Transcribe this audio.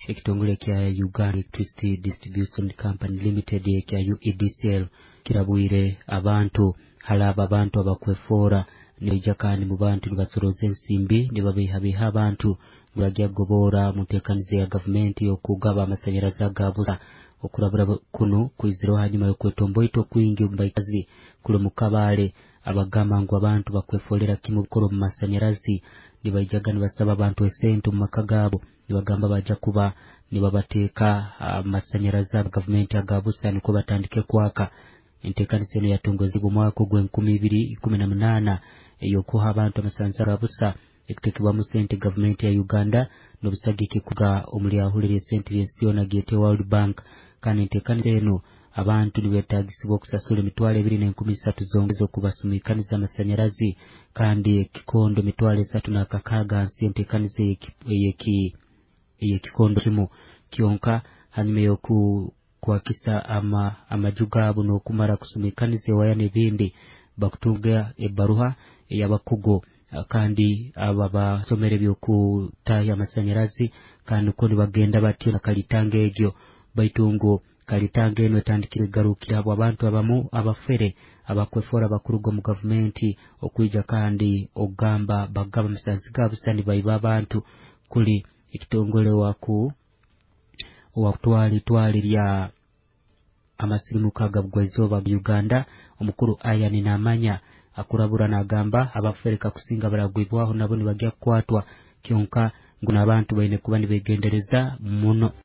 ekitongole kya Uganda Electricity Distribution Company Limited kya UEDCL kirabwire abantu halaba abantu abakwefoora nija kandi mu bantu nibasoroza ensimbi nibabihabiha abantu bulagya gobora mu nteekaniza ya gavumenti okugaba amasanyalaze agabusa okulabula kuno kwiziro hanyuma y'okwetomboito kwingi mbaikazi kule mu Kabale abagamba ngo abantu bakwefoolera kimu bukoro mu masanyalazi nibajaga nibasaba abantu esente mu maka gaabo nibagamba bajja kuba nibabateeka amasanyalaze gavumenti agabusa niko batandike kwaka enteekaniza eno yatongozebwa mwaka gw'2018 eyokuha abantu amasannyalaze agabusa ekutekebwa mu sente gavumenti ya Uganda n'obusagike kuga omuli ahulira esente y'ensi yonna giyite World Bank kandi enteekaniza eno abantu nibetagisibwa okusasula emitwalo 2,300 zongeza okubasumikaniza amasanyalaze kandi ekikondo emitwalo 3,600 nsi enteekaniza ey'ekikondo kimu kyonka hanyuma y'okukwakisa amaju gaabo n'okumala kusumikaniza ewaya n'ebindi bakutunga ebbaruha ey'abakugo kandi aba basomere by'okutaya amasanyalaze kandi uko nibagenda batyo na kalitanga egyo baitungo kalitanga eno etandikire garukira abo abantu abamu abafere abakwefoora abakurugo mu gavumenti okwija kandi ogamba bagaba amasannyalaze gaabusani baiba abantu kuli ekitongole wakutwali lya amasirimuka agabugwaizoba Uganda omukuru Ian Namanya akurabura n'agamba abafereka kusinga baragwibwaho nabo nibagya kukwatwa kyonka ngo n'abantu baine kuba nibegendereza muno.